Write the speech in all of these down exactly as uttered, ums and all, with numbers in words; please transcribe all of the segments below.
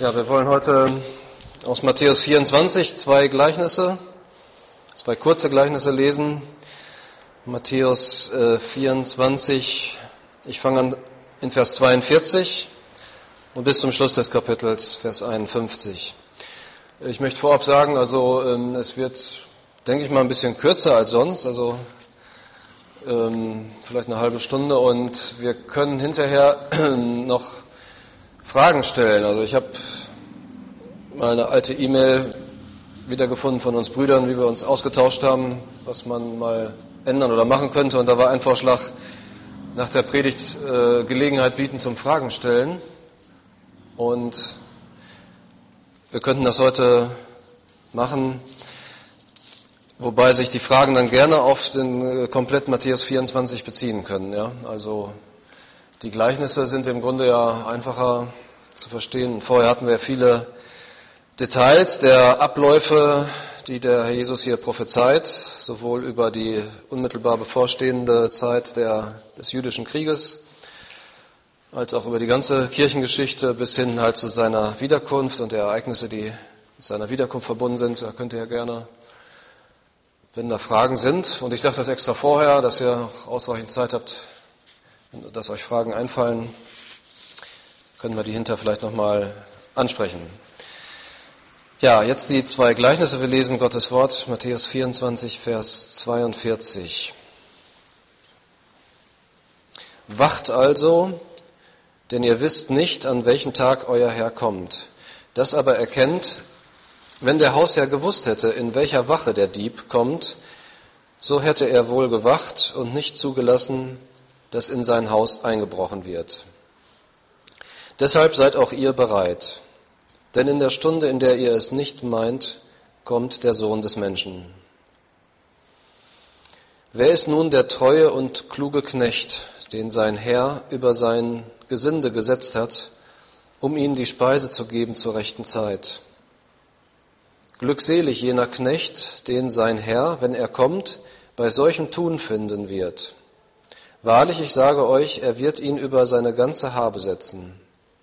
Ja, wir wollen heute aus Matthäus vierundzwanzig zwei Gleichnisse, zwei kurze Gleichnisse lesen. Matthäus äh, vierundzwanzig, ich fange an in Vers zweiundvierzig und bis zum Schluss des Kapitels, Vers einundfünfzig. Ich möchte vorab sagen, also ähm, es wird, denke ich mal, ein bisschen kürzer als sonst, also ähm, vielleicht eine halbe Stunde, und wir können hinterher noch Fragen stellen. Also ich habe mal eine alte E-Mail wiedergefunden von uns Brüdern, wie wir uns ausgetauscht haben, was man mal ändern oder machen könnte. Und da war ein Vorschlag, nach der Predigt äh, Gelegenheit bieten zum Fragen stellen. Und wir könnten das heute machen, wobei sich die Fragen dann gerne auf den äh, komplett Matthäus vierundzwanzig beziehen können. Ja? Also die Gleichnisse sind im Grunde ja einfacher zu verstehen. Vorher hatten wir viele Details der Abläufe, die der Herr Jesus hier prophezeit, sowohl über die unmittelbar bevorstehende Zeit der, des jüdischen Krieges, als auch über die ganze Kirchengeschichte bis hin halt zu seiner Wiederkunft und der Ereignisse, die mit seiner Wiederkunft verbunden sind. Da könnt ihr ja gerne, wenn da Fragen sind, und ich dachte das extra vorher, dass ihr auch ausreichend Zeit habt, dass euch Fragen einfallen, können wir die hinter vielleicht nochmal ansprechen. Ja, jetzt die zwei Gleichnisse. Wir lesen Gottes Wort, Matthäus vierundzwanzig, Vers zweiundvierzig. Wacht also, denn ihr wisst nicht, an welchem Tag euer Herr kommt. Das aber erkennt, wenn der Hausherr gewusst hätte, in welcher Wache der Dieb kommt, so hätte er wohl gewacht und nicht zugelassen, dass in sein Haus eingebrochen wird. Deshalb seid auch ihr bereit, denn in der Stunde, in der ihr es nicht meint, kommt der Sohn des Menschen. Wer ist nun der treue und kluge Knecht, den sein Herr über sein Gesinde gesetzt hat, um ihnen die Speise zu geben zur rechten Zeit? Glückselig jener Knecht, den sein Herr, wenn er kommt, bei solchem Tun finden wird. Wahrlich, ich sage euch, er wird ihn über seine ganze Habe setzen.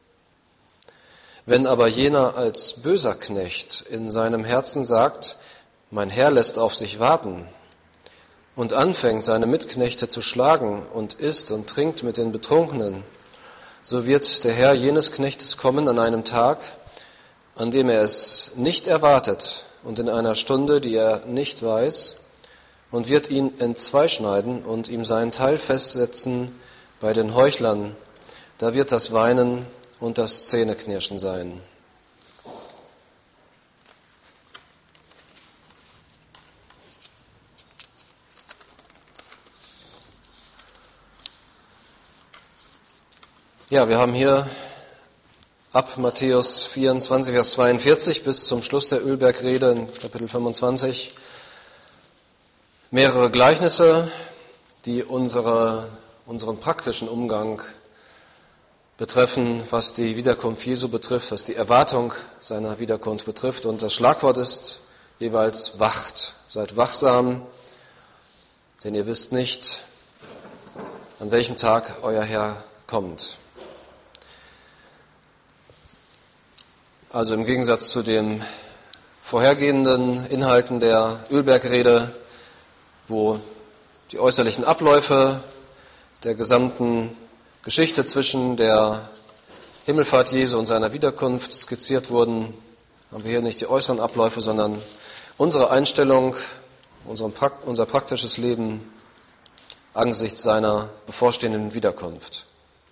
Wenn aber jener als böser Knecht in seinem Herzen sagt, mein Herr lässt auf sich warten, und anfängt, seine Mitknechte zu schlagen und isst und trinkt mit den Betrunkenen, so wird der Herr jenes Knechtes kommen an einem Tag, an dem er es nicht erwartet und in einer Stunde, die er nicht weiß, und wird ihn entzweischneiden und ihm seinen Teil festsetzen bei den Heuchlern. Da wird das Weinen und das Zähneknirschen sein. Ja, wir haben hier ab Matthäus vierundzwanzig, Vers zweiundvierzig bis zum Schluss der Ölbergrede in Kapitel fünfundzwanzig mehrere Gleichnisse, die unsere, unseren praktischen Umgang betreffen, was die Wiederkunft Jesu betrifft, was die Erwartung seiner Wiederkunft betrifft. Und das Schlagwort ist jeweils wacht. Seid wachsam, denn ihr wisst nicht, an welchem Tag euer Herr kommt. Also im Gegensatz zu den vorhergehenden Inhalten der Ölbergrede, wo die äußerlichen Abläufe der gesamten Geschichte zwischen der Himmelfahrt Jesu und seiner Wiederkunft skizziert wurden, haben wir hier nicht die äußeren Abläufe, sondern unsere Einstellung, unser praktisches Leben angesichts seiner bevorstehenden Wiederkunft.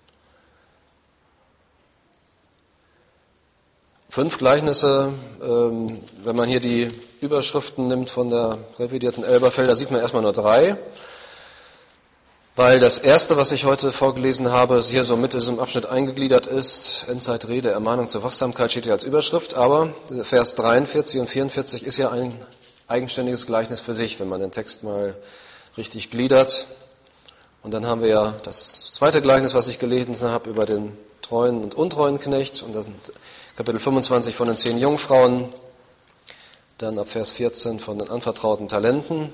Fünf Gleichnisse, ähm, wenn man hier die Überschriften nimmt von der revidierten Elberfelder, sieht man erstmal nur drei, weil das erste, was ich heute vorgelesen habe, hier so mit diesem Abschnitt eingegliedert ist, Endzeitrede, Ermahnung zur Wachsamkeit, steht hier als Überschrift, aber Vers dreiundvierzig und vierundvierzig ist ja ein eigenständiges Gleichnis für sich, wenn man den Text mal richtig gliedert. Und dann haben wir ja das zweite Gleichnis, was ich gelesen habe, über den treuen und untreuen Knecht, und das sind Kapitel fünfundzwanzig von den zehn Jungfrauen, dann ab Vers vierzehn von den anvertrauten Talenten.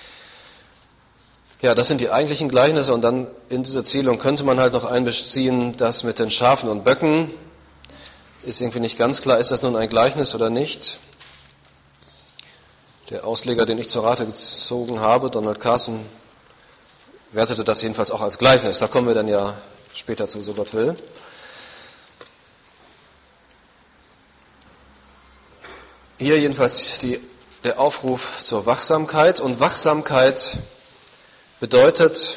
Ja, das sind die eigentlichen Gleichnisse, und dann in diese Zählung könnte man halt noch einbeziehen, das mit den Schafen und Böcken, ist irgendwie nicht ganz klar, ist das nun ein Gleichnis oder nicht. Der Ausleger, den ich zur Rate gezogen habe, Donald Carson, wertete das jedenfalls auch als Gleichnis. Da kommen wir dann ja später zu, so Gott will. Hier jedenfalls die, der Aufruf zur Wachsamkeit. Und Wachsamkeit bedeutet,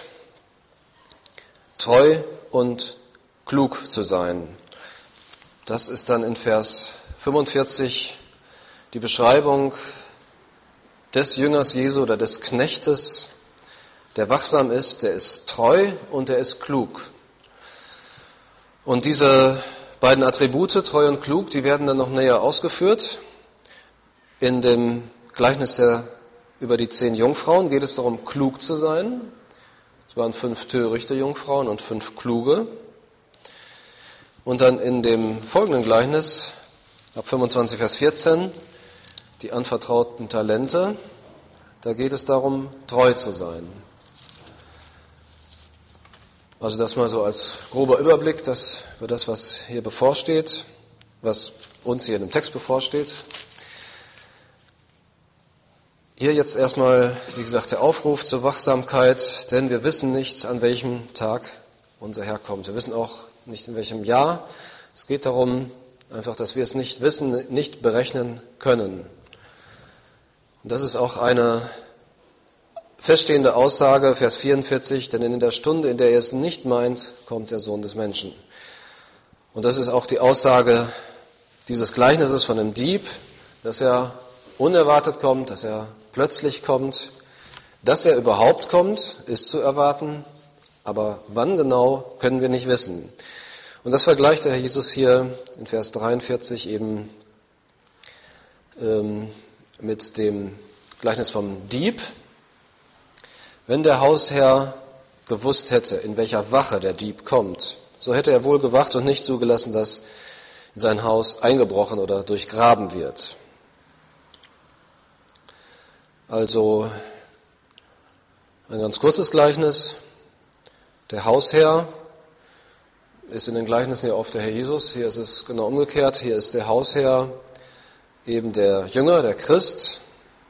treu und klug zu sein. Das ist dann in Vers fünfundvierzig die Beschreibung des Jüngers Jesu oder des Knechtes, der wachsam ist, der ist treu und der ist klug. Und diese beiden Attribute, treu und klug, die werden dann noch näher ausgeführt. In dem Gleichnis der, über die zehn Jungfrauen geht es darum, klug zu sein. Es waren fünf törichte Jungfrauen und fünf kluge. Und dann in dem folgenden Gleichnis, ab fünfundzwanzig, Vers vierzehn, die anvertrauten Talente, da geht es darum, treu zu sein. Also das mal so als grober Überblick das, über das, was hier bevorsteht, was uns hier in dem Text bevorsteht. Hier jetzt erstmal, wie gesagt, der Aufruf zur Wachsamkeit, denn wir wissen nicht, an welchem Tag unser Herr kommt. Wir wissen auch nicht, in welchem Jahr. Es geht darum, einfach, dass wir es nicht wissen, nicht berechnen können. Und das ist auch eine feststehende Aussage, Vers vierundvierzig, denn in der Stunde, in der er es nicht meint, kommt der Sohn des Menschen. Und das ist auch die Aussage dieses Gleichnisses von dem Dieb, dass er unerwartet kommt, dass er plötzlich kommt. Dass er überhaupt kommt, ist zu erwarten, aber wann genau, können wir nicht wissen. Und das vergleicht der Herr Jesus hier in Vers dreiundvierzig eben ähm, mit dem Gleichnis vom Dieb. Wenn der Hausherr gewusst hätte, in welcher Wache der Dieb kommt, so hätte er wohl gewacht und nicht zugelassen, dass in sein Haus eingebrochen oder durchgraben wird. Also ein ganz kurzes Gleichnis. Der Hausherr ist in den Gleichnissen ja oft der Herr Jesus. Hier ist es genau umgekehrt. Hier ist der Hausherr eben der Jünger, der Christ.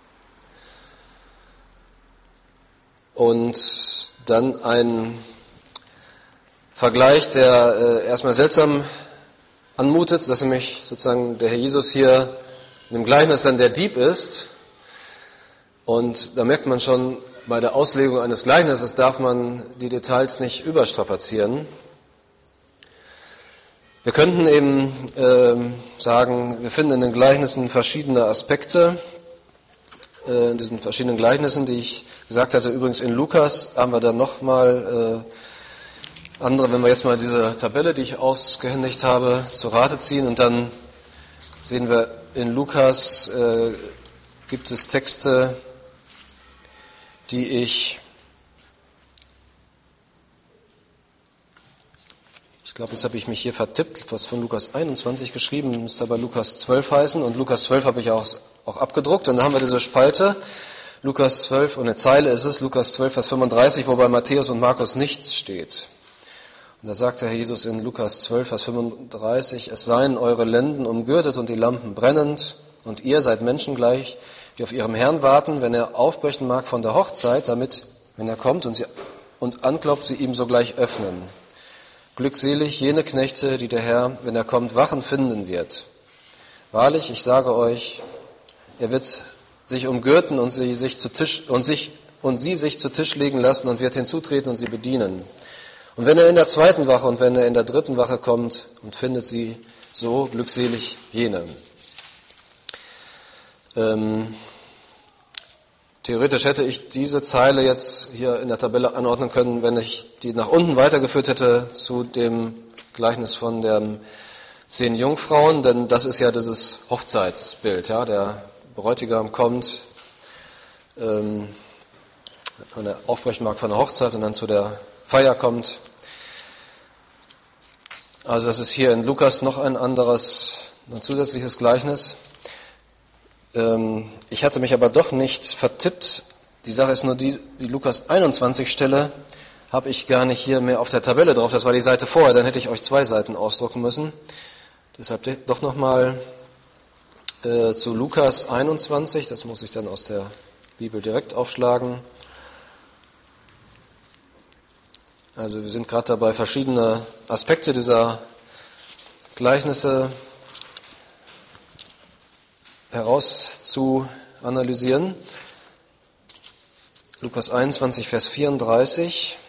Und dann ein Vergleich, der äh, erstmal seltsam anmutet, dass nämlich sozusagen der Herr Jesus hier in dem Gleichnis dann der Dieb ist. Und da merkt man schon, bei der Auslegung eines Gleichnisses darf man die Details nicht überstrapazieren. Wir könnten eben äh, sagen, wir finden in den Gleichnissen verschiedene Aspekte, äh, in diesen verschiedenen Gleichnissen, die ich gesagt hatte. Übrigens in Lukas haben wir dann nochmal äh, andere, wenn wir jetzt mal diese Tabelle, die ich ausgehändigt habe, zu Rate ziehen. Und dann sehen wir, in Lukas äh, gibt es Texte, die ich, ich glaube, jetzt habe ich mich hier vertippt, was von Lukas einundzwanzig geschrieben, müsste aber Lukas zwölf heißen. Und Lukas zwölf habe ich auch, auch abgedruckt. Und dann haben wir diese Spalte, Lukas zwölf, und eine Zeile ist es, Lukas zwölf, Vers fünfunddreißig, wo bei Matthäus und Markus nichts steht. Und da sagt der Herr Jesus in Lukas zwölf, Vers fünfunddreißig, es seien eure Lenden umgürtet und die Lampen brennend, und ihr seid Menschen gleich, die auf ihrem Herrn warten, wenn er aufbrechen mag von der Hochzeit, damit, wenn er kommt und, sie, und anklopft, sie ihm sogleich öffnen. Glückselig jene Knechte, die der Herr, wenn er kommt, wachen finden wird. Wahrlich, ich sage euch, er wird sich umgürten und sie sich zu Tisch und sich und sie sich zu Tisch legen lassen und wird hinzutreten und sie bedienen. Und wenn er in der zweiten Wache und wenn er in der dritten Wache kommt und findet sie, so glückselig jene. Ähm, theoretisch hätte ich diese Zeile jetzt hier in der Tabelle anordnen können, wenn ich die nach unten weitergeführt hätte zu dem Gleichnis von den zehn Jungfrauen, denn das ist ja dieses Hochzeitsbild, ja, der Bräutigam kommt, ähm, von der aufbrechen mag von der Hochzeit und dann zu der Feier kommt. Also das ist hier in Lukas noch ein anderes, ein zusätzliches Gleichnis. Ähm, ich hatte mich aber doch nicht vertippt. Die Sache ist nur die, die Lukas einundzwanzig Stelle habe ich gar nicht hier mehr auf der Tabelle drauf. Das war die Seite vorher, dann hätte ich euch zwei Seiten ausdrucken müssen. Deshalb doch nochmal äh, zu Lukas einundzwanzig, das muss ich dann aus der Bibel direkt aufschlagen. Also wir sind gerade dabei, verschiedene Aspekte dieser Gleichnisse herauszuanalysieren. Lukas einundzwanzig, Vers vierunddreißig.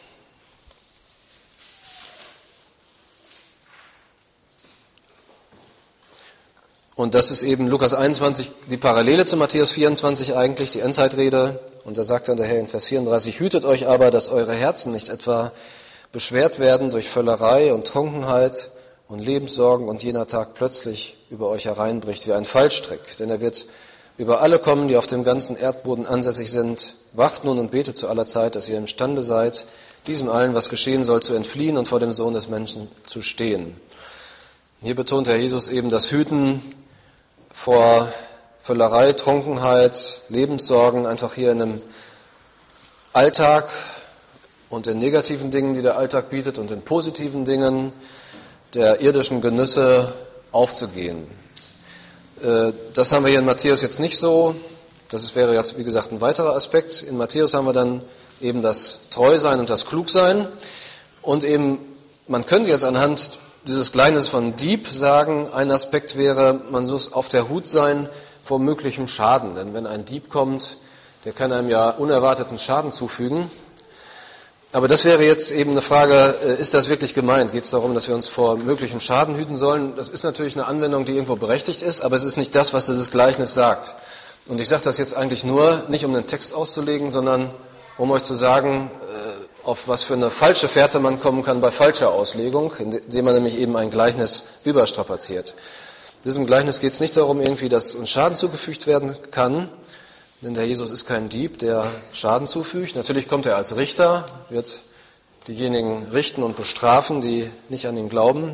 Und das ist eben Lukas einundzwanzig, die Parallele zu Matthäus vierundzwanzig eigentlich, die Endzeitrede. Und da sagt dann der Herr in Vers vierunddreißig, hütet euch aber, dass eure Herzen nicht etwa beschwert werden durch Völlerei und Trunkenheit und Lebenssorgen und jener Tag plötzlich über euch hereinbricht wie ein Fallstrick. Denn er wird über alle kommen, die auf dem ganzen Erdboden ansässig sind. Wacht nun und betet zu aller Zeit, dass ihr imstande seid, diesem allen, was geschehen soll, zu entfliehen und vor dem Sohn des Menschen zu stehen. Hier betont Herr Jesus eben das Hüten vor Völlerei, Trunkenheit, Lebenssorgen, einfach hier in einem Alltag und in negativen Dingen, die der Alltag bietet, und in positiven Dingen der irdischen Genüsse aufzugehen. Das haben wir hier in Matthäus jetzt nicht so. Das wäre jetzt, wie gesagt, ein weiterer Aspekt. In Matthäus haben wir dann eben das Treusein und das Klugsein. Und eben, man könnte jetzt anhand dieses Gleichnisses von Dieb sagen, ein Aspekt wäre, man muss auf der Hut sein vor möglichem Schaden. Denn wenn ein Dieb kommt, der kann einem ja unerwarteten Schaden zufügen. Aber das wäre jetzt eben eine Frage, ist das wirklich gemeint? Geht es darum, dass wir uns vor möglichem Schaden hüten sollen? Das ist natürlich eine Anwendung, die irgendwo berechtigt ist, aber es ist nicht das, was dieses Gleichnis sagt. Und ich sage das jetzt eigentlich nur, nicht um den Text auszulegen, sondern um euch zu sagen, auf was für eine falsche Fährte man kommen kann bei falscher Auslegung, indem man nämlich eben ein Gleichnis überstrapaziert. In diesem Gleichnis geht es nicht darum, irgendwie, dass uns Schaden zugefügt werden kann, denn der Jesus ist kein Dieb, der Schaden zufügt. Natürlich kommt er als Richter, wird diejenigen richten und bestrafen, die nicht an ihn glauben.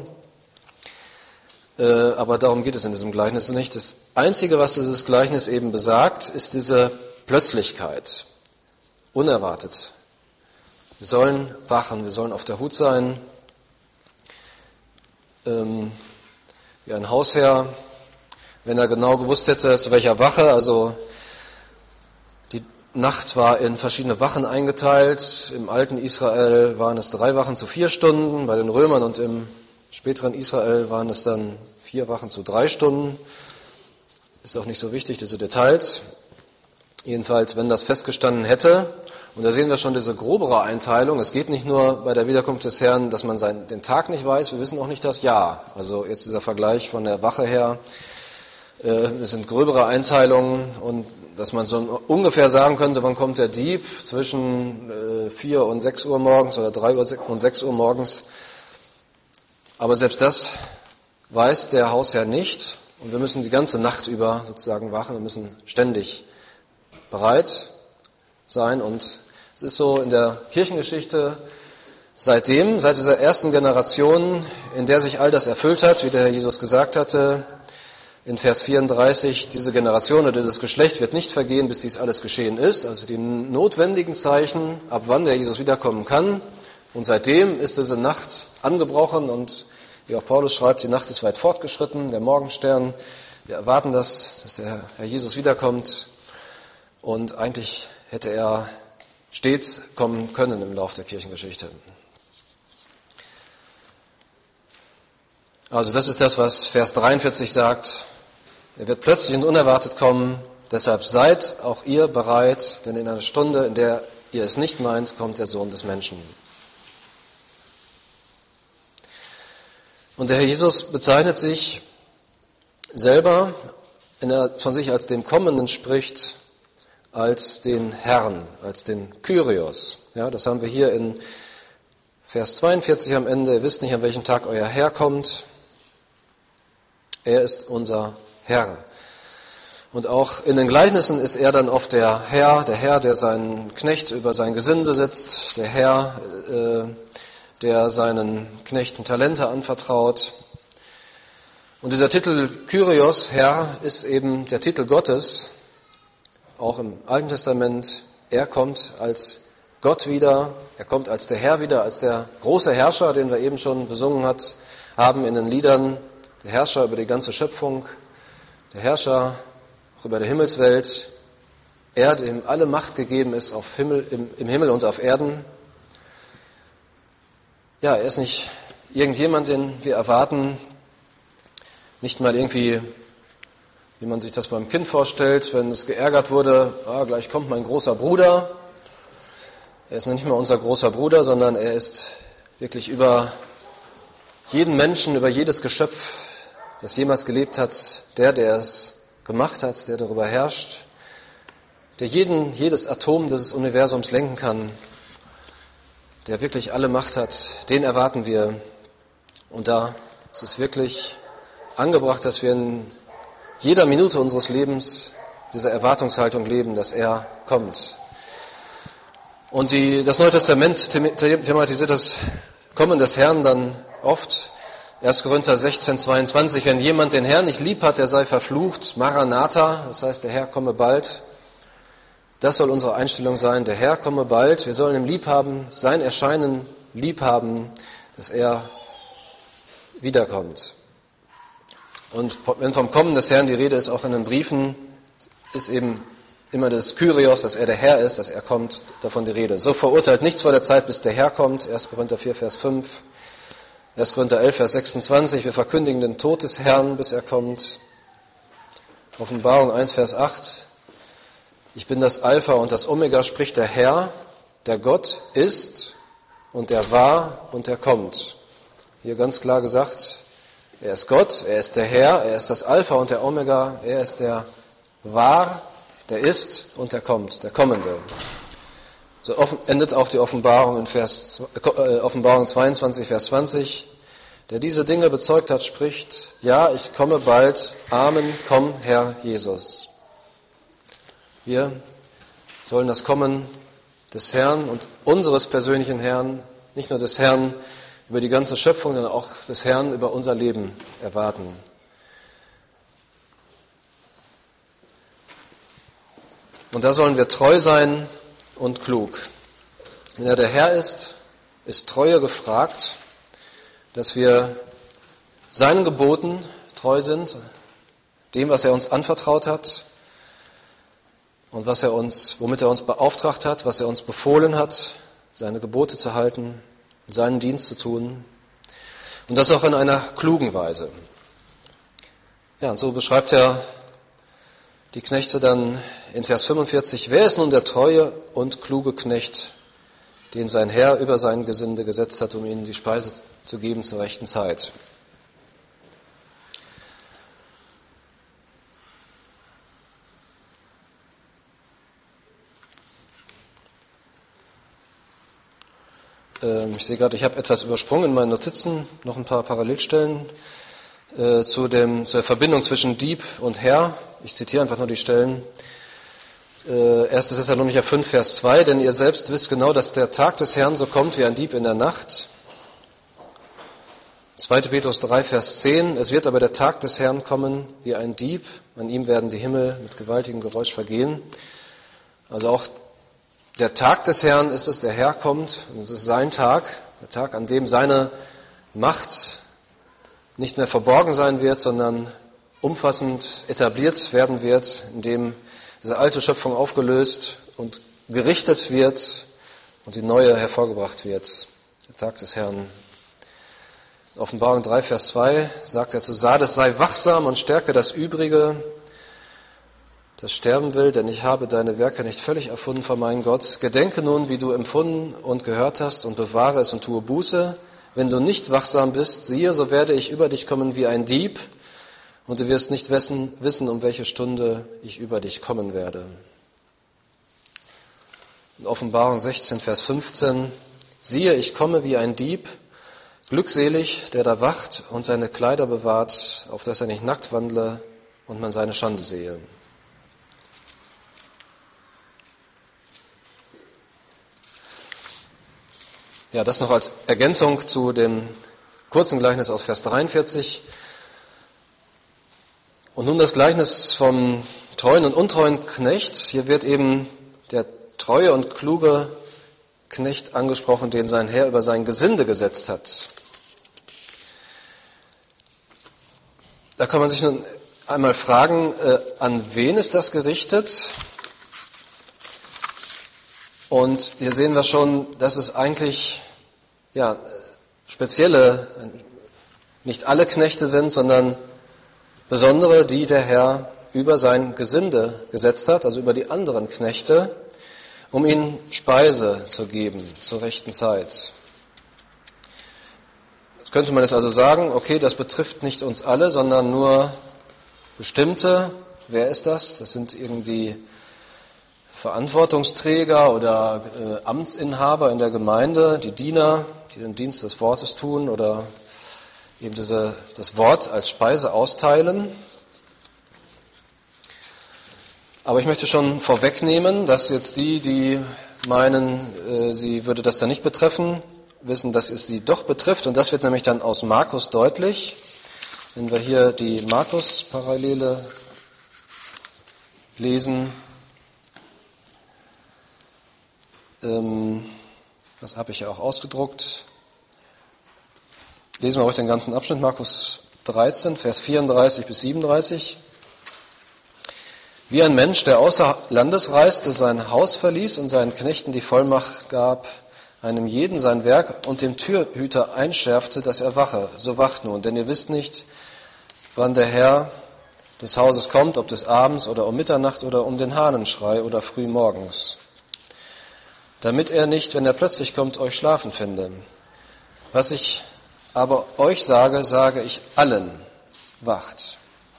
Aber darum geht es in diesem Gleichnis nicht. Das Einzige, was dieses Gleichnis eben besagt, ist diese Plötzlichkeit. Unerwartet. Wir sollen wachen, wir sollen auf der Hut sein. Ähm, wie ein Hausherr, wenn er genau gewusst hätte, zu welcher Wache, also die Nacht war in verschiedene Wachen eingeteilt. Im alten Israel waren es drei Wachen zu vier Stunden, bei den Römern und im späteren Israel waren es dann vier Wachen zu drei Stunden. Ist auch nicht so wichtig, diese Details. Jedenfalls, wenn das festgestanden hätte, und da sehen wir schon diese grobere Einteilung. Es geht nicht nur bei der Wiederkunft des Herrn, dass man seinen, den Tag nicht weiß, wir wissen auch nicht das Jahr. Also jetzt dieser Vergleich von der Wache her, äh, es sind gröbere Einteilungen, und dass man so ungefähr sagen könnte, wann kommt der Dieb, zwischen äh, vier und sechs Uhr morgens oder drei Uhr und sechs Uhr morgens. Aber selbst das weiß der Hausherr nicht, und wir müssen die ganze Nacht über sozusagen wachen, wir müssen ständig bereit sein. Und es ist so in der Kirchengeschichte seitdem, seit dieser ersten Generation, in der sich all das erfüllt hat, wie der Herr Jesus gesagt hatte, in Vers vierunddreißig, diese Generation oder dieses Geschlecht wird nicht vergehen, bis dies alles geschehen ist. Also die notwendigen Zeichen, ab wann der Jesus wiederkommen kann. Und seitdem ist diese Nacht angebrochen, und wie auch Paulus schreibt, die Nacht ist weit fortgeschritten, der Morgenstern. Wir erwarten das, dass der Herr Jesus wiederkommt. Und eigentlich hätte er stets kommen können im Lauf der Kirchengeschichte. Also das ist das, was Vers dreiundvierzig sagt. Er wird plötzlich und unerwartet kommen. Deshalb seid auch ihr bereit, denn in einer Stunde, in der ihr es nicht meint, kommt der Sohn des Menschen. Und der Herr Jesus bezeichnet sich selber, wenn er von sich als dem Kommenden spricht, als den Herrn, als den Kyrios. Ja, das haben wir hier in Vers zweiundvierzig am Ende. Ihr wisst nicht, an welchem Tag euer Herr kommt. Er ist unser Herr. Und auch in den Gleichnissen ist er dann oft der Herr, der Herr, der seinen Knecht über sein Gesinde setzt, der Herr, äh, der seinen Knechten Talente anvertraut. Und dieser Titel Kyrios, Herr, ist eben der Titel Gottes, auch im Alten Testament. Er kommt als Gott wieder, er kommt als der Herr wieder, als der große Herrscher, den wir eben schon besungen hat, haben in den Liedern der Herrscher über die ganze Schöpfung, der Herrscher auch über die Himmelswelt, er, dem alle Macht gegeben ist auf Himmel, im, im Himmel und auf Erden. Ja, er ist nicht irgendjemand, den wir erwarten, nicht mal irgendwie, wie man sich das beim Kind vorstellt, wenn es geärgert wurde, ah, gleich kommt mein großer Bruder. Er ist nicht mehr unser großer Bruder, sondern er ist wirklich über jeden Menschen, über jedes Geschöpf, das jemals gelebt hat, der, der es gemacht hat, der darüber herrscht, der jeden, jedes Atom dieses Universums lenken kann, der wirklich alle Macht hat, den erwarten wir. Und da ist es wirklich angebracht, dass wir in jeder Minute unseres Lebens diese Erwartungshaltung leben, dass er kommt. Und die, das Neue Testament thematisiert das Kommen des Herrn dann oft. erster Korinther sechzehn, zweiundzwanzig, wenn jemand den Herrn nicht lieb hat, der sei verflucht. Maranatha, das heißt, der Herr komme bald. Das soll unsere Einstellung sein, der Herr komme bald. Wir sollen ihn lieb haben, sein Erscheinen lieb haben, dass er wiederkommt. Und wenn vom Kommen des Herrn die Rede ist, auch in den Briefen, ist eben immer das Kyrios, dass er der Herr ist, dass er kommt, davon die Rede. So verurteilt nichts vor der Zeit, bis der Herr kommt. erster Korinther vier, Vers fünf. erster Korinther elf, Vers sechsundzwanzig. Wir verkündigen den Tod des Herrn, bis er kommt. Offenbarung eins, Vers acht. Ich bin das Alpha und das Omega, spricht der Herr, der Gott ist und der war und der kommt. Hier ganz klar gesagt, er ist Gott, er ist der Herr, er ist das Alpha und der Omega, er ist der war, der ist und der kommt, der Kommende. So endet auch die Offenbarung in Vers, äh, Offenbarung zweiundzwanzig, Vers zwanzig. Der diese Dinge bezeugt hat, spricht, ja, ich komme bald, Amen, komm, Herr Jesus. Wir sollen das Kommen des Herrn und unseres persönlichen Herrn, nicht nur des Herrn über die ganze Schöpfung, sondern auch des Herrn über unser Leben erwarten. Und da sollen wir treu sein und klug. Wenn er der Herr ist, ist Treue gefragt, dass wir seinen Geboten treu sind, dem, was er uns anvertraut hat und was er uns, womit er uns beauftragt hat, was er uns befohlen hat, seine Gebote zu halten, seinen Dienst zu tun. Und das auch in einer klugen Weise. Ja, und so beschreibt er die Knechte dann in Vers fünfundvierzig. Wer ist nun der treue und kluge Knecht, den sein Herr über sein Gesinde gesetzt hat, um ihnen die Speise zu geben zur rechten Zeit? Ich sehe gerade, ich habe etwas übersprungen in meinen Notizen, noch ein paar Parallelstellen äh, zu dem, zur Verbindung zwischen Dieb und Herr. Ich zitiere einfach nur die Stellen. Äh, erster Thessalonicher fünf, Vers zwei, denn ihr selbst wisst genau, dass der Tag des Herrn so kommt wie ein Dieb in der Nacht. zweiter Petrus drei, Vers zehn, es wird aber der Tag des Herrn kommen wie ein Dieb, an ihm werden die Himmel mit gewaltigem Geräusch vergehen. Also auch der Tag des Herrn ist es, der Herr kommt, und es ist sein Tag, der Tag, an dem seine Macht nicht mehr verborgen sein wird, sondern umfassend etabliert werden wird, in dem diese alte Schöpfung aufgelöst und gerichtet wird und die neue hervorgebracht wird. Der Tag des Herrn. In Offenbarung drei, Vers zwei sagt er zu Sardes, sei wachsam und stärke das Übrige, das sterben will, denn ich habe deine Werke nicht völlig erfunden vor meinem Gott. Gedenke nun, wie du empfunden und gehört hast, und bewahre es und tue Buße. Wenn du nicht wachsam bist, siehe, so werde ich über dich kommen wie ein Dieb, und du wirst nicht wissen, wissen, um welche Stunde ich über dich kommen werde. In Offenbarung sechzehn, Vers fünfzehn, siehe, ich komme wie ein Dieb, glückselig, der da wacht und seine Kleider bewahrt, auf dass er nicht nackt wandle und man seine Schande sehe. Ja, das noch als Ergänzung zu dem kurzen Gleichnis aus Vers dreiundvierzig. Und nun das Gleichnis vom treuen und untreuen Knecht. Hier wird eben der treue und kluge Knecht angesprochen, den sein Herr über sein Gesinde gesetzt hat. Da kann man sich nun einmal fragen, äh, an wen ist das gerichtet? Und hier sehen wir schon, dass es eigentlich ja, spezielle, nicht alle Knechte sind, sondern besondere, die der Herr über sein Gesinde gesetzt hat, also über die anderen Knechte, um ihnen Speise zu geben zur rechten Zeit. Jetzt könnte man jetzt also sagen, okay, das betrifft nicht uns alle, sondern nur bestimmte. Wer ist das? Das sind irgendwie Verantwortungsträger oder äh, Amtsinhaber in der Gemeinde, die Diener, die den Dienst des Wortes tun oder eben diese, das Wort als Speise austeilen. Aber ich möchte schon vorwegnehmen, dass jetzt die, die meinen, äh, sie würde das dann nicht betreffen, wissen, dass es sie doch betrifft. Und das wird nämlich dann aus Markus deutlich. Wenn wir hier die Markus-Parallele lesen, ähm, das habe ich ja auch ausgedruckt. Lesen wir euch den ganzen Abschnitt, Markus dreizehn, Vers vierunddreißig bis siebenunddreißig. Wie ein Mensch, der außer Landes reiste, sein Haus verließ und seinen Knechten die Vollmacht gab, einem jeden sein Werk und dem Türhüter einschärfte, dass er wache. So wacht nun, denn ihr wisst nicht, wann der Herr des Hauses kommt, ob des Abends oder um Mitternacht oder um den Hahnenschrei oder früh morgens. Damit er nicht, wenn er plötzlich kommt, euch schlafen finde. Was ich aber euch sage, sage ich allen, wacht.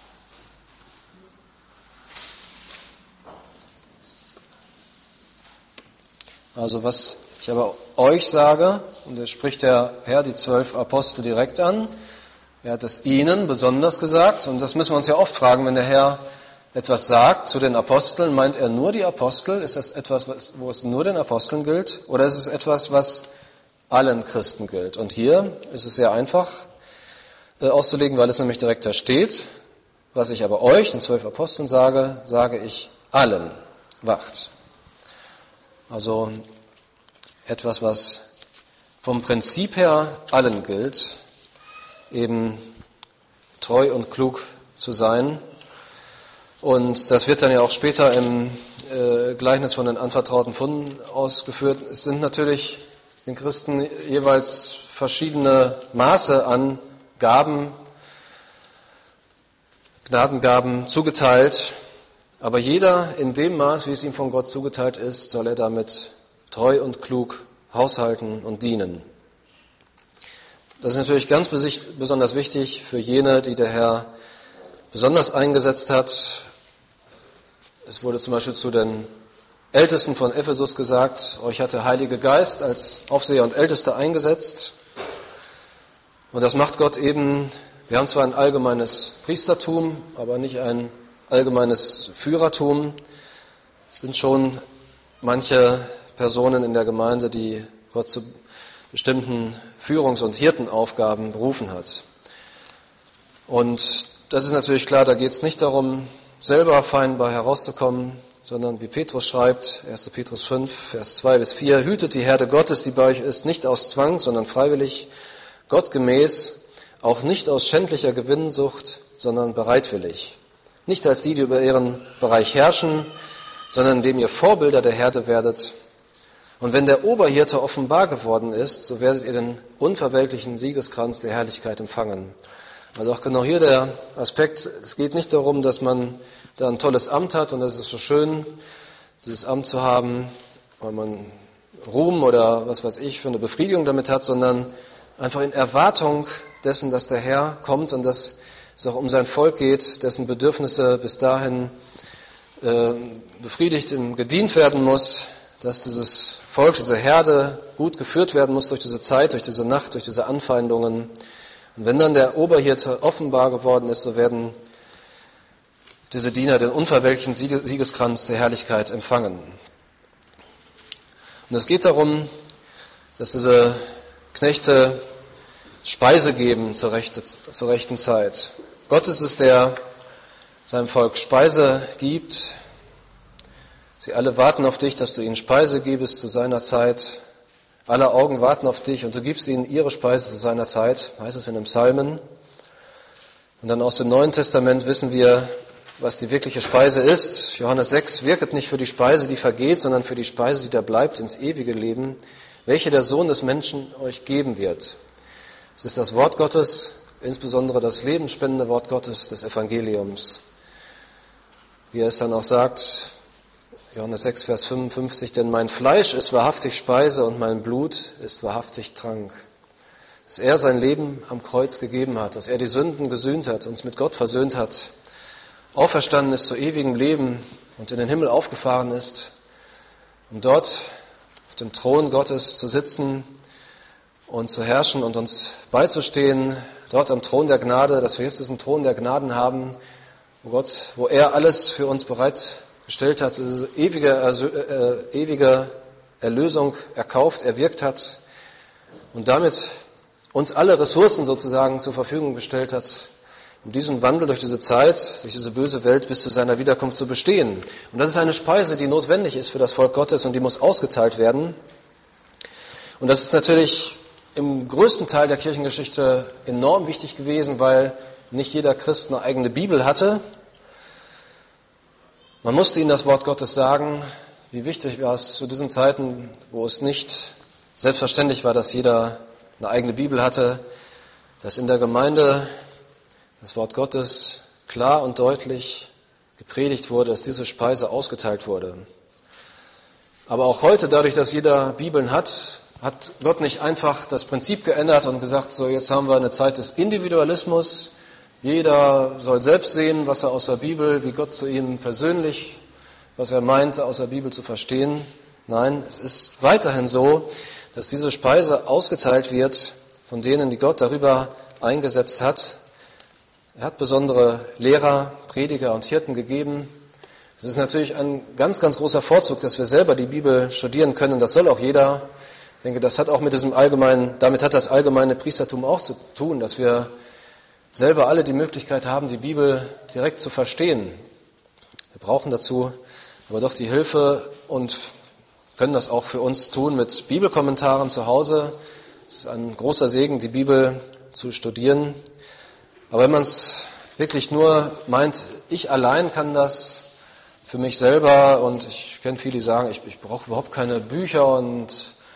Also was ich aber euch sage, und das spricht der Herr die zwölf Apostel direkt an, er hat es ihnen besonders gesagt, und das müssen wir uns ja oft fragen, wenn der Herr etwas sagt zu den Aposteln, meint er nur die Apostel? Ist das etwas, wo es nur den Aposteln gilt? Oder ist es etwas, was allen Christen gilt? Und hier ist es sehr einfach äh, auszulegen, weil es nämlich direkt da steht. Was ich aber euch, den zwölf Aposteln, sage, sage ich allen, wacht. Also etwas, was vom Prinzip her allen gilt, eben treu und klug zu sein. Und das wird dann ja auch später im äh, Gleichnis von den anvertrauten Funden ausgeführt. Es sind natürlich den Christen jeweils verschiedene Maße an Gaben, Gnadengaben zugeteilt. Aber jeder in dem Maß, wie es ihm von Gott zugeteilt ist, soll er damit treu und klug haushalten und dienen. Das ist natürlich ganz besonders wichtig für jene, die der Herr besonders eingesetzt hat. Es wurde zum Beispiel zu den Ältesten von Ephesus gesagt, euch hat der Heilige Geist als Aufseher und Ältester eingesetzt. Und das macht Gott eben, wir haben zwar ein allgemeines Priestertum, aber nicht ein allgemeines Führertum. Es sind schon manche Personen in der Gemeinde, die Gott zu bestimmten Führungs- und Hirtenaufgaben berufen hat. Und das ist natürlich klar, da geht es nicht darum, selber fein bei herauszukommen, sondern wie Petrus schreibt, erster Petrus fünf, Vers zwei bis vier, hütet die Herde Gottes, die bei euch ist, nicht aus Zwang, sondern freiwillig, gottgemäß, auch nicht aus schändlicher Gewinnsucht, sondern bereitwillig. Nicht als die, die über ihren Bereich herrschen, sondern indem ihr Vorbilder der Herde werdet. Und wenn der Oberhirte offenbar geworden ist, so werdet ihr den unverwelklichen Siegeskranz der Herrlichkeit empfangen. Also auch genau hier der Aspekt, es geht nicht darum, dass man da ein tolles Amt hat und es ist so schön, dieses Amt zu haben, weil man Ruhm oder was weiß ich für eine Befriedigung damit hat, sondern einfach in Erwartung dessen, dass der Herr kommt und dass es auch um sein Volk geht, dessen Bedürfnisse bis dahin äh, befriedigt und gedient werden muss, dass dieses Volk, diese Herde gut geführt werden muss durch diese Zeit, durch diese Nacht, durch diese Anfeindungen. Und wenn dann der Oberhirte offenbar geworden ist, so werden diese Diener den unverwelklichen Siegeskranz der Herrlichkeit empfangen. Und es geht darum, dass diese Knechte Speise geben zur, rechte, zur rechten Zeit. Gott ist es, der seinem Volk Speise gibt. Sie alle warten auf dich, dass du ihnen Speise gibst zu seiner Zeit. Alle Augen warten auf dich und du gibst ihnen ihre Speise zu seiner Zeit, heißt es in den Psalmen. Und dann aus dem Neuen Testament wissen wir, was die wirkliche Speise ist. Johannes sechs, wirket nicht für die Speise, die vergeht, sondern für die Speise, die da bleibt, ins ewige Leben, welche der Sohn des Menschen euch geben wird. Es ist das Wort Gottes, insbesondere das lebensspendende Wort Gottes des Evangeliums. Wie er es dann auch sagt, Johannes sechs, Vers fünfundfünfzig, denn mein Fleisch ist wahrhaftig Speise und mein Blut ist wahrhaftig Trank. Dass er sein Leben am Kreuz gegeben hat, dass er die Sünden gesühnt hat, uns mit Gott versöhnt hat, auferstanden ist zu ewigem Leben und in den Himmel aufgefahren ist, um dort auf dem Thron Gottes zu sitzen und zu herrschen und uns beizustehen, dort am Thron der Gnade, dass wir jetzt diesen Thron der Gnaden haben, wo Gott, wo er alles für uns bereitgestellt hat, diese ewige, äh, ewige Erlösung erkauft, erwirkt hat und damit uns alle Ressourcen sozusagen zur Verfügung gestellt hat, um diesen Wandel durch diese Zeit, durch diese böse Welt bis zu seiner Wiederkunft zu bestehen. Und das ist eine Speise, die notwendig ist für das Volk Gottes und die muss ausgeteilt werden. Und das ist natürlich im größten Teil der Kirchengeschichte enorm wichtig gewesen, weil nicht jeder Christ eine eigene Bibel hatte. Man musste ihnen das Wort Gottes sagen. Wie wichtig war es zu diesen Zeiten, wo es nicht selbstverständlich war, dass jeder eine eigene Bibel hatte, dass in der Gemeinde das Wort Gottes klar und deutlich gepredigt wurde, dass diese Speise ausgeteilt wurde. Aber auch heute, dadurch, dass jeder Bibeln hat, hat Gott nicht einfach das Prinzip geändert und gesagt, so jetzt haben wir eine Zeit des Individualismus. Jeder soll selbst sehen, was er aus der Bibel, wie Gott zu ihm persönlich, was er meint, aus der Bibel zu verstehen. Nein, es ist weiterhin so, dass diese Speise ausgeteilt wird von denen, die Gott darüber eingesetzt hat. Er hat besondere Lehrer, Prediger und Hirten gegeben. Es ist natürlich ein ganz, ganz großer Vorzug, dass wir selber die Bibel studieren können. Das soll auch jeder. Ich denke, das hat auch mit diesem allgemeinen, damit hat das allgemeine Priestertum auch zu tun, dass wir selber alle die Möglichkeit haben, die Bibel direkt zu verstehen. Wir brauchen dazu aber doch die Hilfe und können das auch für uns tun mit Bibelkommentaren zu Hause. Es ist ein großer Segen, die Bibel zu studieren. Aber wenn man es wirklich nur meint, ich allein kann das für mich selber, und ich kenne viele, die sagen, ich, ich brauche überhaupt keine Bücher und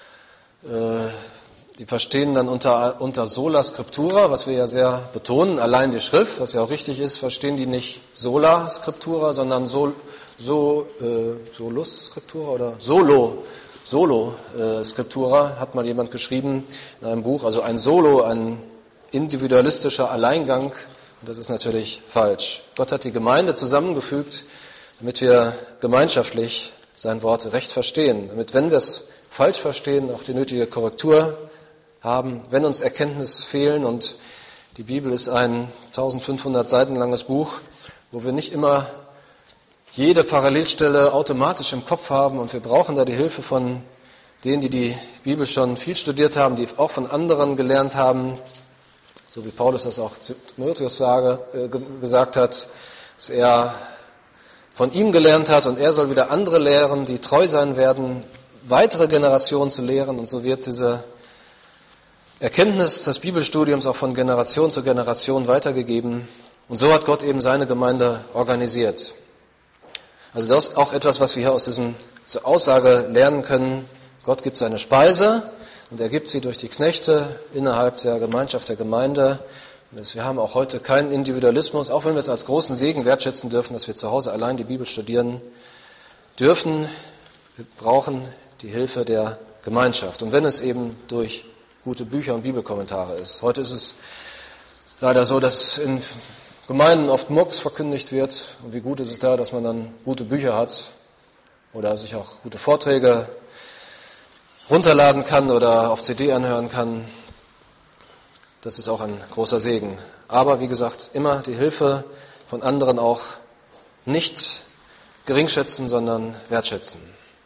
äh, die verstehen dann unter, unter Sola Scriptura, was wir ja sehr betonen, allein die Schrift, was ja auch richtig ist, verstehen die nicht Sola Scriptura, sondern Sol, so, äh, Solus Scriptura oder Solo, Solo äh, Scriptura, hat mal jemand geschrieben in einem Buch, also ein Solo, ein individualistischer Alleingang, und das ist natürlich falsch. Gott hat die Gemeinde zusammengefügt, damit wir gemeinschaftlich sein Wort recht verstehen, damit, wenn wir es falsch verstehen, auch die nötige Korrektur haben, wenn uns Erkenntnis fehlen, und die Bibel ist ein eintausendfünfhundert Seiten langes Buch, wo wir nicht immer jede Parallelstelle automatisch im Kopf haben, und wir brauchen da die Hilfe von denen, die die Bibel schon viel studiert haben, die auch von anderen gelernt haben, so wie Paulus das auch zu Timotheus sage, äh, gesagt hat, dass er von ihm gelernt hat und er soll wieder andere lehren, die treu sein werden, weitere Generationen zu lehren, und so wird diese Erkenntnis des Bibelstudiums auch von Generation zu Generation weitergegeben. Und so hat Gott eben seine Gemeinde organisiert. Also das ist auch etwas, was wir hier aus diesem, dieser Aussage lernen können. Gott gibt seine Speise und er gibt sie durch die Knechte innerhalb der Gemeinschaft der Gemeinde. Und wir haben auch heute keinen Individualismus, auch wenn wir es als großen Segen wertschätzen dürfen, dass wir zu Hause allein die Bibel studieren dürfen. Wir brauchen die Hilfe der Gemeinschaft. Und wenn es eben durch gute Bücher und Bibelkommentare ist. Heute ist es leider so, dass in Gemeinden oft Murks verkündigt wird. Und wie gut ist es da, dass man dann gute Bücher hat oder sich auch gute Vorträge runterladen kann oder auf C D anhören kann. Das ist auch ein großer Segen. Aber wie gesagt, immer die Hilfe von anderen auch nicht geringschätzen, sondern wertschätzen.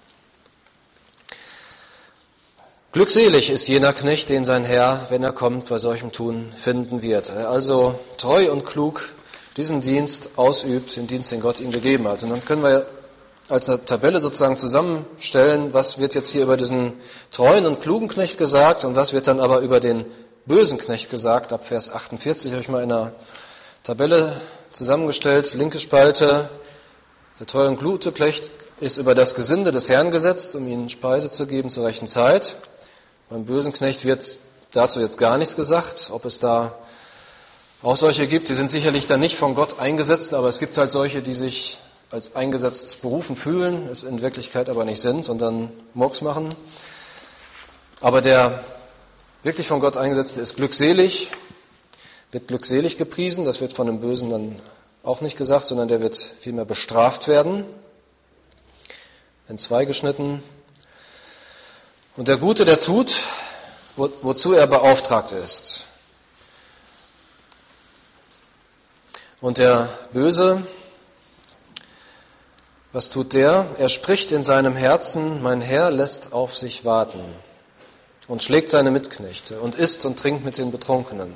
Glückselig ist jener Knecht, den sein Herr, wenn er kommt, bei solchem Tun finden wird. Er also treu und klug diesen Dienst ausübt, den Dienst, den Gott ihm gegeben hat. Und dann können wir als eine Tabelle sozusagen zusammenstellen, was wird jetzt hier über diesen treuen und klugen Knecht gesagt und was wird dann aber über den bösen Knecht gesagt. Ab Vers achtundvierzig habe ich mal in einer Tabelle zusammengestellt, linke Spalte, der treue und gute Knecht ist über das Gesinde des Herrn gesetzt, um ihnen Speise zu geben zur rechten Zeit. Beim bösen Knecht wird dazu jetzt gar nichts gesagt, ob es da auch solche gibt, die sind sicherlich dann nicht von Gott eingesetzt, aber es gibt halt solche, die sich als eingesetzt berufen fühlen, es in Wirklichkeit aber nicht sind und dann Murks machen. Aber der wirklich von Gott eingesetzte ist glückselig, wird glückselig gepriesen, das wird von dem Bösen dann auch nicht gesagt, sondern der wird vielmehr bestraft werden, in zwei geschnitten. Und der Gute, der tut, wo, wozu er beauftragt ist. Und der Böse, was tut der? Er spricht in seinem Herzen, mein Herr lässt auf sich warten und schlägt seine Mitknechte und isst und trinkt mit den Betrunkenen.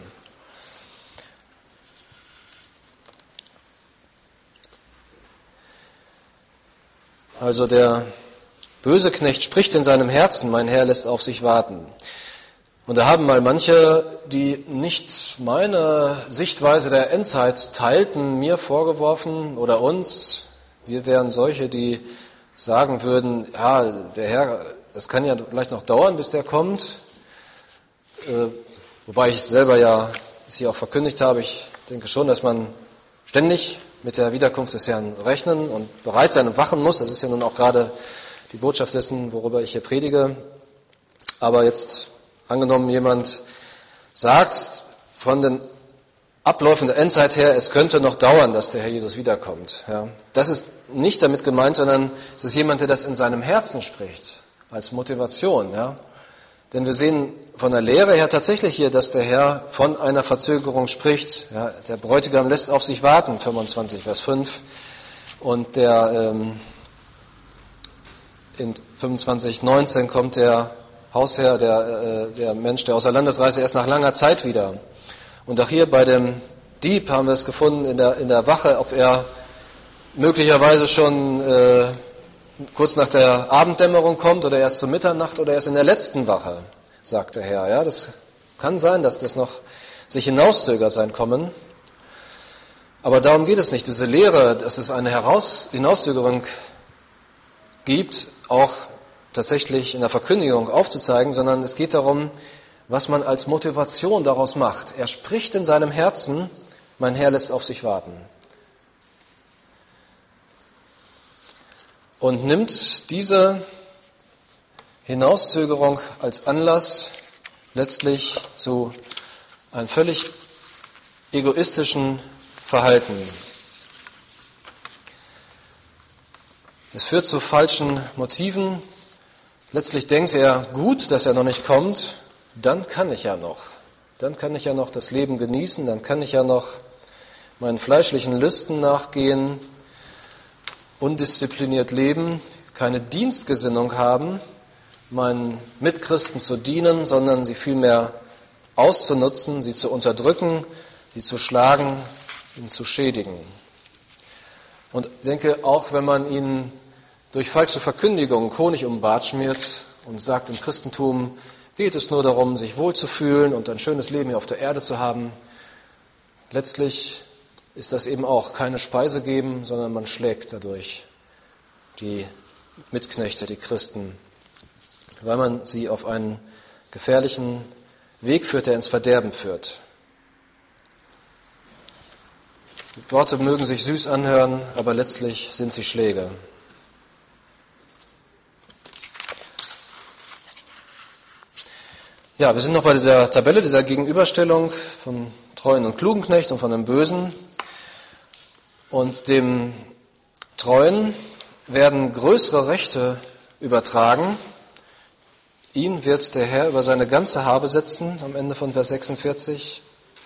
Also der böse Knecht spricht in seinem Herzen, mein Herr lässt auf sich warten. Und da haben mal manche, die nicht meine Sichtweise der Endzeit teilten, mir vorgeworfen oder uns, wir wären solche, die sagen würden, ja, der Herr, das kann ja vielleicht noch dauern, bis der kommt. Äh, wobei ich selber ja es hier auch verkündigt habe, ich denke schon, dass man ständig mit der Wiederkunft des Herrn rechnen und bereit sein und wachen muss. Das ist ja nun auch gerade die Botschaft dessen, worüber ich hier predige. Aber jetzt angenommen, jemand sagt von den Abläufen der Endzeit her, es könnte noch dauern, dass der Herr Jesus wiederkommt. Ja, das ist nicht damit gemeint, sondern es ist jemand, der das in seinem Herzen spricht, als Motivation. Ja. Denn wir sehen von der Lehre her tatsächlich hier, dass der Herr von einer Verzögerung spricht. Ja, der Bräutigam lässt auf sich warten, fünfundzwanzig, Vers fünf. Und der ähm, in fünfundzwanzig, neunzehn kommt der Hausherr, der, äh, der Mensch, der aus der Landesreise erst nach langer Zeit wieder. Und auch hier bei dem Dieb haben wir es gefunden in der, in der Wache, ob er möglicherweise schon äh, kurz nach der Abenddämmerung kommt oder erst zur Mitternacht oder erst in der letzten Wache, sagt der Herr. Ja, das kann sein, dass das noch sich hinauszögert sein Kommen. Aber darum geht es nicht. Diese Lehre, dass es eine Heraus- Hinauszögerung gibt, auch tatsächlich in der Verkündigung aufzuzeigen, sondern es geht darum, was man als Motivation daraus macht. Er spricht in seinem Herzen, mein Herr lässt auf sich warten. Und nimmt diese Hinauszögerung als Anlass letztlich zu einem völlig egoistischen Verhalten. Es führt zu falschen Motiven. Letztlich denkt er, gut, dass er noch nicht kommt, dann kann ich ja noch. Dann kann ich ja noch das Leben genießen, dann kann ich ja noch meinen fleischlichen Lüsten nachgehen, undiszipliniert leben, keine Dienstgesinnung haben, meinen Mitchristen zu dienen, sondern sie vielmehr auszunutzen, sie zu unterdrücken, sie zu schlagen, ihn zu schädigen. Und ich denke, auch wenn man ihnen durch falsche Verkündigung Honig um den Bart schmiert und sagt, im Christentum geht es nur darum, sich wohlzufühlen und ein schönes Leben hier auf der Erde zu haben, letztlich ist das eben auch keine Speise geben, sondern man schlägt dadurch die Mitknechte, die Christen, weil man sie auf einen gefährlichen Weg führt, der ins Verderben führt. Die Worte mögen sich süß anhören, aber letztlich sind sie Schläge. Ja, wir sind noch bei dieser Tabelle, dieser Gegenüberstellung vom treuen und klugen Knecht und von dem Bösen. Und dem Treuen werden größere Rechte übertragen. Ihn wird der Herr über seine ganze Habe setzen, am Ende von Vers sechsundvierzig.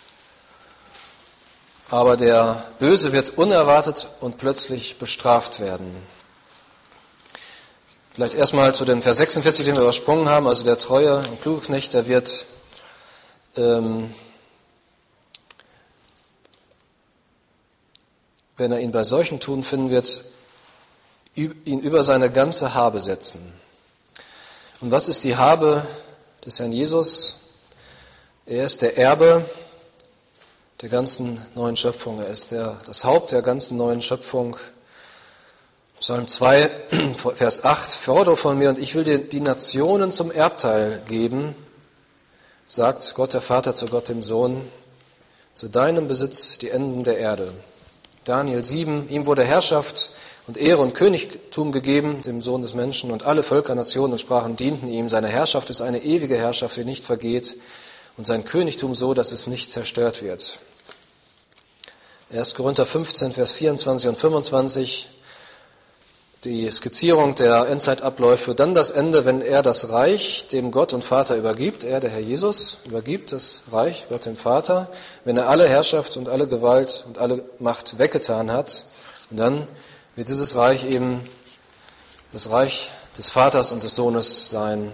Aber der Böse wird unerwartet und plötzlich bestraft werden. Vielleicht erstmal zu dem Vers sechsundvierzig, den wir übersprungen haben. Also der treue und kluge Knecht, der wird ähm, wenn er ihn bei solchen tun finden wird, ihn über seine ganze Habe setzen. Und was ist die Habe des Herrn Jesus? Er ist der Erbe der ganzen neuen Schöpfung. Er ist der, das Haupt der ganzen neuen Schöpfung. Psalm zwei, Vers acht, fordere von mir und ich will dir die Nationen zum Erbteil geben, sagt Gott der Vater zu Gott dem Sohn, zu deinem Besitz die Enden der Erde. Daniel sieben, ihm wurde Herrschaft und Ehre und Königtum gegeben, dem Sohn des Menschen, und alle Völker, Nationen und Sprachen dienten ihm. Seine Herrschaft ist eine ewige Herrschaft, die nicht vergeht, und sein Königtum so, dass es nicht zerstört wird. erster Korinther fünfzehn, Vers vierundzwanzig und fünfundzwanzig, die Skizzierung der Endzeitabläufe, dann das Ende, wenn er das Reich dem Gott und Vater übergibt, er, der Herr Jesus, übergibt das Reich Gott dem Vater, wenn er alle Herrschaft und alle Gewalt und alle Macht weggetan hat, und dann wird dieses Reich eben das Reich des Vaters und des Sohnes sein.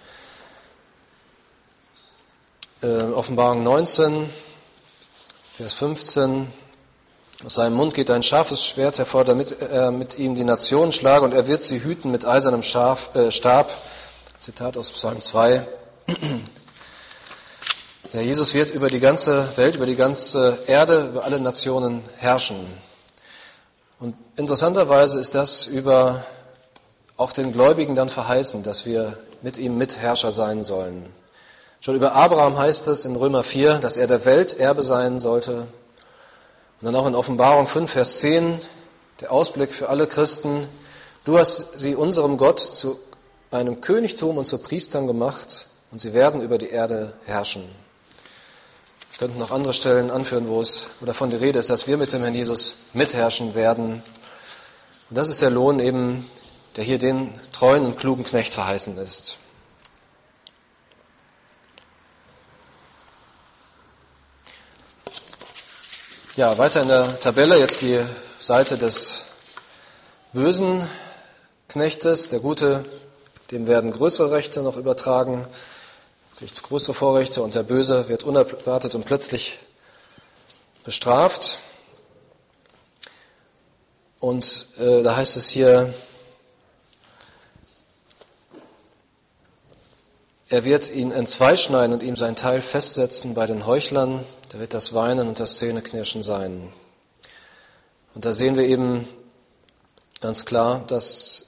Äh, Offenbarung neunzehn, Vers fünfzehn, aus seinem Mund geht ein scharfes Schwert hervor, damit er mit ihm die Nationen schlage, und er wird sie hüten mit eisernem Schaf, äh, Stab. Zitat aus Psalm zwei. Der Jesus wird über die ganze Welt, über die ganze Erde, über alle Nationen herrschen. Und interessanterweise ist das über auch den Gläubigen dann verheißen, dass wir mit ihm Mitherrscher sein sollen. Schon über Abraham heißt es in Römer vier, dass er der Welt Erbe sein sollte. Und dann auch in Offenbarung fünf, Vers zehn, der Ausblick für alle Christen. Du hast sie unserem Gott zu einem Königtum und zu Priestern gemacht, und sie werden über die Erde herrschen. Wir könnten noch andere Stellen anführen, wo es wo davon die Rede ist, dass wir mit dem Herrn Jesus mitherrschen werden. Und das ist der Lohn eben, der hier den treuen und klugen Knecht verheißen ist. Ja, weiter in der Tabelle, jetzt die Seite des bösen Knechtes. Der Gute, dem werden größere Rechte noch übertragen, kriegt größere Vorrechte, und der Böse wird unerwartet und plötzlich bestraft. Und äh, da heißt es hier, er wird ihn entzweischneiden und ihm sein Teil festsetzen bei den Heuchlern. Da wird das Weinen und das Zähneknirschen sein. Und da sehen wir eben ganz klar, dass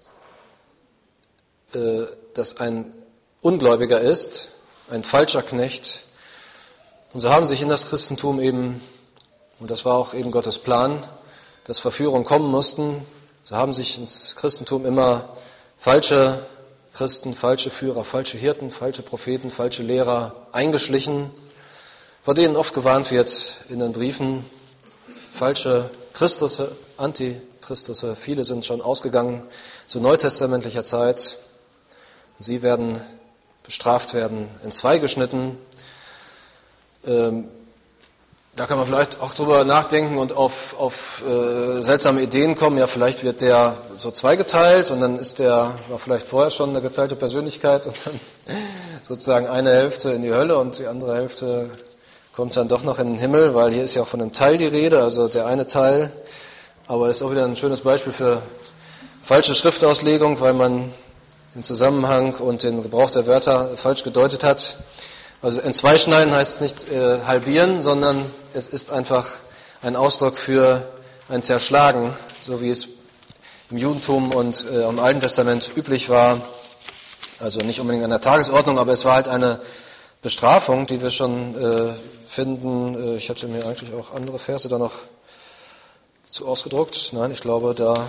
äh, das ein Ungläubiger ist, ein falscher Knecht. Und so haben sich in das Christentum eben, und das war auch eben Gottes Plan, dass Verführungen kommen mussten, so haben sich ins Christentum immer falsche Christen, falsche Führer, falsche Hirten, falsche Propheten, falsche Lehrer eingeschlichen, vor denen oft gewarnt wird in den Briefen, falsche Christusse, Antichristusse, viele sind schon ausgegangen zu neutestamentlicher Zeit. Und sie werden bestraft werden, entzweigeschnitten. Ähm, da kann man vielleicht auch drüber nachdenken und auf, auf äh, seltsame Ideen kommen. Ja, vielleicht wird der so zweigeteilt und dann ist der, war vielleicht vorher schon eine geteilte Persönlichkeit und dann sozusagen eine Hälfte in die Hölle und die andere Hälfte kommt dann doch noch in den Himmel, weil hier ist ja auch von einem Teil die Rede, also der eine Teil. Aber das ist auch wieder ein schönes Beispiel für falsche Schriftauslegung, weil man den Zusammenhang und den Gebrauch der Wörter falsch gedeutet hat. Also entzweischneiden heißt es nicht äh, halbieren, sondern es ist einfach ein Ausdruck für ein Zerschlagen, so wie es im Judentum und äh, im Alten Testament üblich war. Also nicht unbedingt an der Tagesordnung, aber es war halt eine Bestrafung, die wir schon äh, finden. Äh, ich hatte mir eigentlich auch andere Verse da noch zu ausgedruckt. Nein, ich glaube, da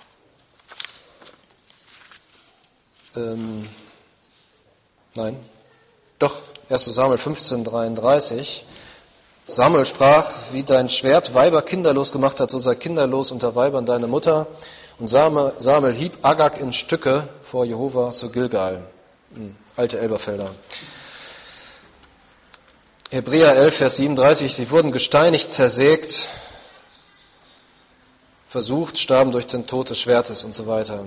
ähm, nein, doch, erster Samuel fünfzehn, dreiunddreißig. Samuel sprach, wie dein Schwert Weiber kinderlos gemacht hat, so sei kinderlos unter Weibern deine Mutter. Und Samuel, Samuel hieb Agag in Stücke vor Jehova zu Gilgal. Alte Elberfelder. Hebräer elf, Vers siebenunddreißig, sie wurden gesteinigt, zersägt, versucht, starben durch den Tod des Schwertes und so weiter.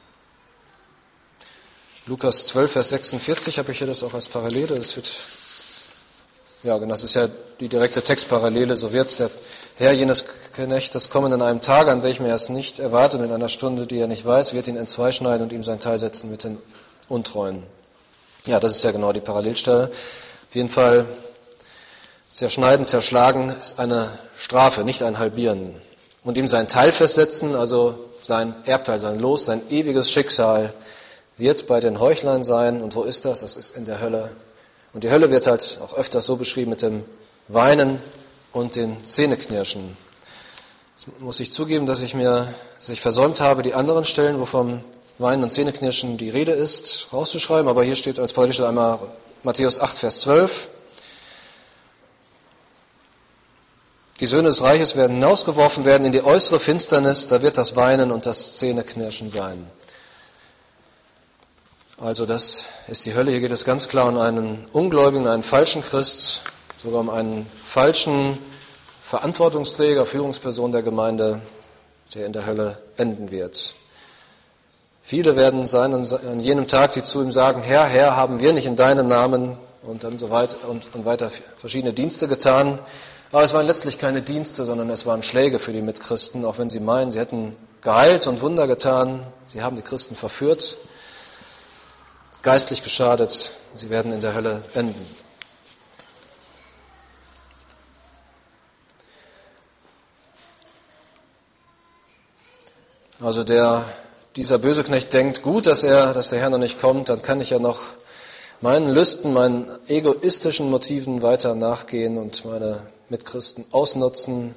Lukas zwölf, Vers sechsundvierzig, habe ich hier das auch als Parallele. Das wird, ja, das ist ja die direkte Textparallele. So wird der Herr jenes Knechtes kommen in einem Tag, an welchem er es nicht erwartet, und in einer Stunde, die er nicht weiß, wird ihn entzweischneiden und ihm sein Teil setzen mit den Untreuen. Ja, das ist ja genau die Parallelstelle. Auf jeden Fall Zerschneiden, zerschlagen ist eine Strafe, nicht ein Halbieren. Und ihm sein Teil festsetzen, also sein Erbteil, sein Los, sein ewiges Schicksal, wird bei den Heuchlern sein. Und wo ist das? Das ist in der Hölle. Und die Hölle wird halt auch öfters so beschrieben mit dem Weinen und den Zähneknirschen. Jetzt muss ich zugeben, dass ich mir, dass ich versäumt habe, die anderen Stellen, wo vom Weinen und Zähneknirschen die Rede ist, rauszuschreiben. Aber hier steht als Parallelstelle einmal Matthäus acht, Vers zwölf. Die Söhne des Reiches werden hinausgeworfen werden in die äußere Finsternis, da wird das Weinen und das Zähneknirschen sein. Also das ist die Hölle. Hier geht es ganz klar um einen Ungläubigen, einen falschen Christ, sogar um einen falschen Verantwortungsträger, Führungsperson der Gemeinde, der in der Hölle enden wird. Viele werden sein an jenem Tag, die zu ihm sagen, Herr, Herr, haben wir nicht in deinem Namen und dann so weiter und, und weiter verschiedene Dienste getan. Aber es waren letztlich keine Dienste, sondern es waren Schläge für die Mitchristen, auch wenn sie meinen, sie hätten geheilt und Wunder getan. Sie haben die Christen verführt, geistlich geschadet. Sie werden in der Hölle enden. Also der, dieser böse Knecht denkt, gut, dass er, dass der Herr noch nicht kommt, dann kann ich ja noch meinen Lüsten, meinen egoistischen Motiven weiter nachgehen und meine Mitchristen ausnutzen.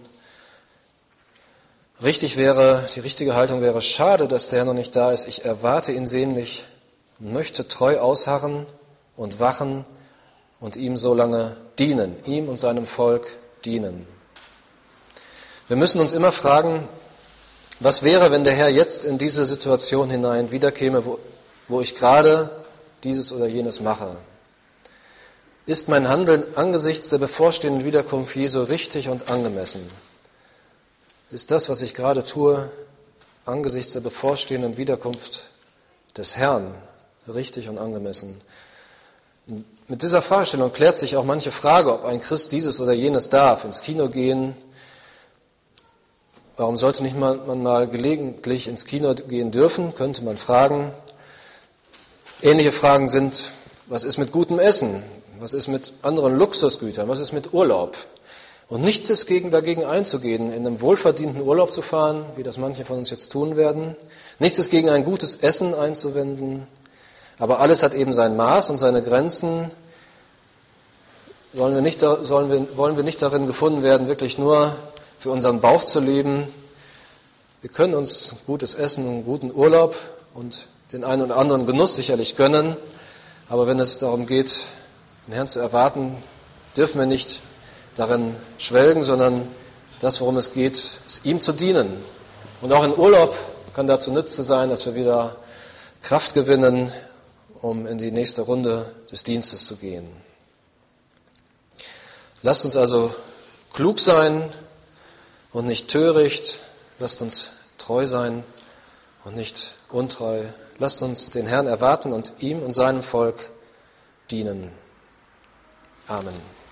Richtig wäre, die richtige Haltung wäre, schade, dass der Herr noch nicht da ist. Ich erwarte ihn sehnlich und möchte treu ausharren und wachen und ihm so lange dienen, ihm und seinem Volk dienen. Wir müssen uns immer fragen, was wäre, wenn der Herr jetzt in diese Situation hinein wiederkäme, wo, wo ich gerade dieses oder jenes mache? Ist mein Handeln angesichts der bevorstehenden Wiederkunft Jesu richtig und angemessen? Ist das, was ich gerade tue, angesichts der bevorstehenden Wiederkunft des Herrn richtig und angemessen? Und mit dieser Fragestellung klärt sich auch manche Frage, ob ein Christ dieses oder jenes darf, ins Kino gehen. Warum sollte nicht man mal gelegentlich ins Kino gehen dürfen, könnte man fragen. Ähnliche Fragen sind, was ist mit gutem Essen? Was ist mit anderen Luxusgütern? Was ist mit Urlaub? Und nichts ist gegen, dagegen einzugehen, in einem wohlverdienten Urlaub zu fahren, wie das manche von uns jetzt tun werden. Nichts ist gegen ein gutes Essen einzuwenden. Aber alles hat eben sein Maß und seine Grenzen. Sollen wir nicht, sollen wir, wollen wir nicht darin gefunden werden, wirklich nur für unseren Bauch zu leben? Wir können uns gutes Essen und guten Urlaub und den einen oder anderen Genuss sicherlich gönnen. Aber wenn es darum geht, den Herrn zu erwarten, dürfen wir nicht darin schwelgen, sondern das, worum es geht, ist ihm zu dienen. Und auch in Urlaub kann dazu nütze sein, dass wir wieder Kraft gewinnen, um in die nächste Runde des Dienstes zu gehen. Lasst uns also klug sein und nicht töricht. Lasst uns treu sein und nicht untreu. Lasst uns den Herrn erwarten und ihm und seinem Volk dienen. Amen.